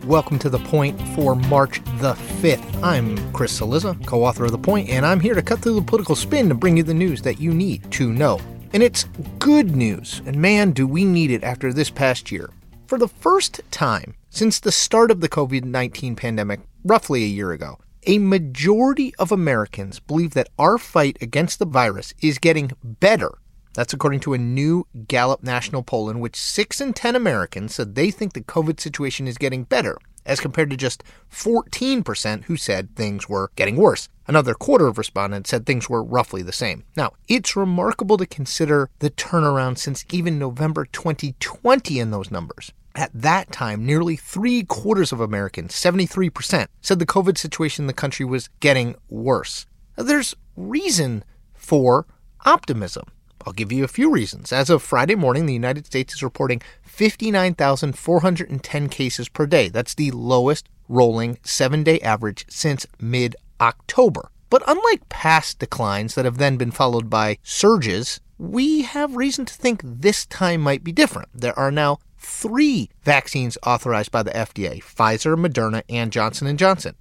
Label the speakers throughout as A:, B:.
A: Welcome to The Point for March the 5th. I'm Chris Cillizza, co-author of The Point, and I'm here to cut through the political spin to bring you the news that you need to know. And it's good news, and man, do we need it after this past year. For the first time since the start of the COVID-19 pandemic, roughly a year ago, a majority of Americans believe that our fight against the virus is getting better. That's according to a new Gallup national poll in which 6 in 10 Americans said they think the COVID situation is getting better, as compared to just 14% who said things were getting worse. Another quarter of respondents said things were roughly the same. Now, it's remarkable to consider the turnaround since even November 2020 in those numbers. At that time, nearly 3/4 of Americans, 73%, said the COVID situation in the country was getting worse. Now, there's reason for optimism. I'll give you a few reasons. As of Friday morning, the United States is reporting 59,410 cases per day. That's the lowest rolling 7-day average since mid-October. But unlike past declines that have then been followed by surges, we have reason to think this time might be different. There are now 3 vaccines authorized by the FDA, Pfizer, Moderna, and Johnson & Johnson.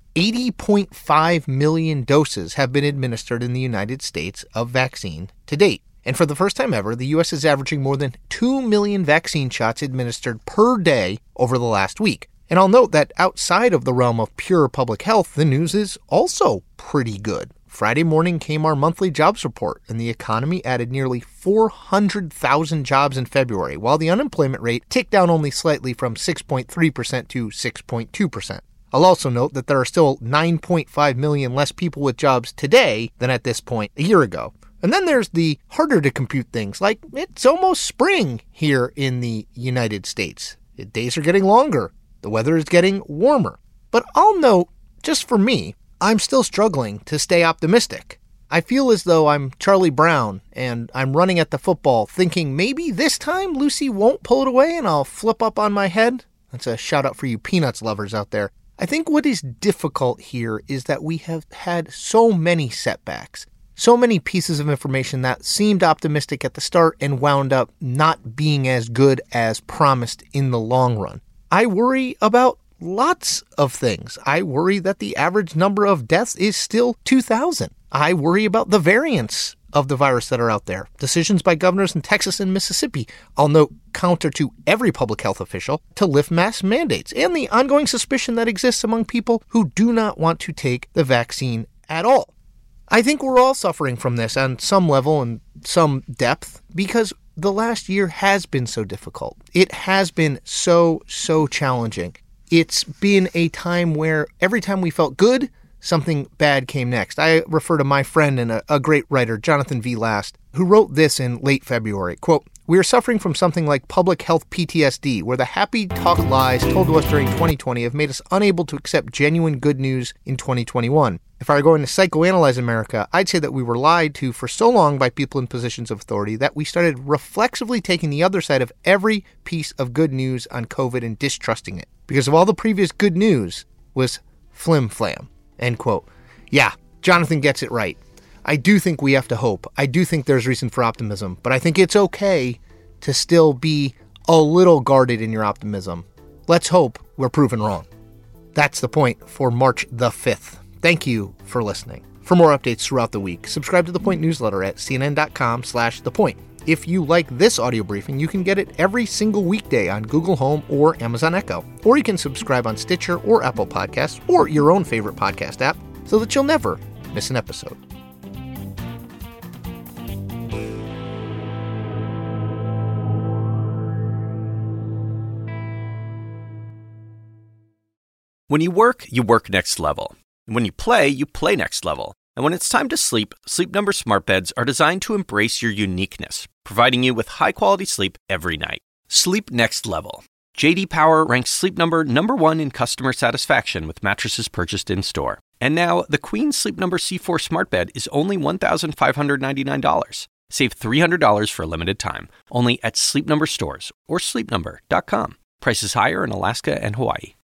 A: 80.5 million doses have been administered in the United States of vaccine to date. And for the first time ever, the U.S. is averaging more than 2 million vaccine shots administered per day over the last week. And I'll note that outside of the realm of pure public health, the news is also pretty good. Friday morning came our monthly jobs report, and the economy added nearly 400,000 jobs in February, while the unemployment rate ticked down only slightly from 6.3% to 6.2%. I'll also note that there are still 9.5 million less people with jobs today than at this point a year ago. And then there's the harder to compute things, like it's almost spring here in the United States. The days are getting longer. The weather is getting warmer. But I'll note, just for me, I'm still struggling to stay optimistic. I feel as though I'm Charlie Brown and I'm running at the football thinking maybe this time Lucy won't pull it away and I'll flip up on my head. That's a shout out for you Peanuts lovers out there. I think what is difficult here is that we have had so many setbacks. So many pieces of information that seemed optimistic at the start and wound up not being as good as promised in the long run. I worry about lots of things. I worry that the average number of deaths is still 2,000. I worry about the variants of the virus that are out there. Decisions by governors in Texas and Mississippi, I'll note counter to every public health official, to lift mask mandates, and the ongoing suspicion that exists among people who do not want to take the vaccine at all. I think we're all suffering from this on some level and some depth because the last year has been so difficult. It has been so challenging. It's been a time where every time we felt good, something bad came next. I refer to my friend and a great writer, Jonathan V. Last, who wrote this in late February. Quote, "We are suffering from something like public health PTSD, where the happy talk lies told to us during 2020 have made us unable to accept genuine good news in 2021. If I were going to psychoanalyze America, I'd say that we were lied to for so long by people in positions of authority that we started reflexively taking the other side of every piece of good news on COVID and distrusting it. Because of all the previous good news was flim-flam." End quote. Yeah, Jonathan gets it right. I do think we have to hope. I do think there's reason for optimism, but I think it's okay to still be a little guarded in your optimism. Let's hope we're proven wrong. That's The Point for March the 5th. Thank you for listening. For more updates throughout the week, subscribe to The Point newsletter at cnn.com/thepoint. If you like this audio briefing, you can get it every single weekday on Google Home or Amazon Echo. Or you can subscribe on Stitcher or Apple Podcasts or your own favorite podcast app so that you'll never miss an episode.
B: When you work next level. When you play next level. And when it's time to sleep, Sleep Number smart beds are designed to embrace your uniqueness, providing you with high-quality sleep every night. Sleep next level. J.D. Power ranks Sleep Number #1 in customer satisfaction with mattresses purchased in-store. And now, the Queen Sleep Number C4 smart bed is only $1,599. Save $300 for a limited time, only at Sleep Number stores or sleepnumber.com. Prices higher in Alaska and Hawaii.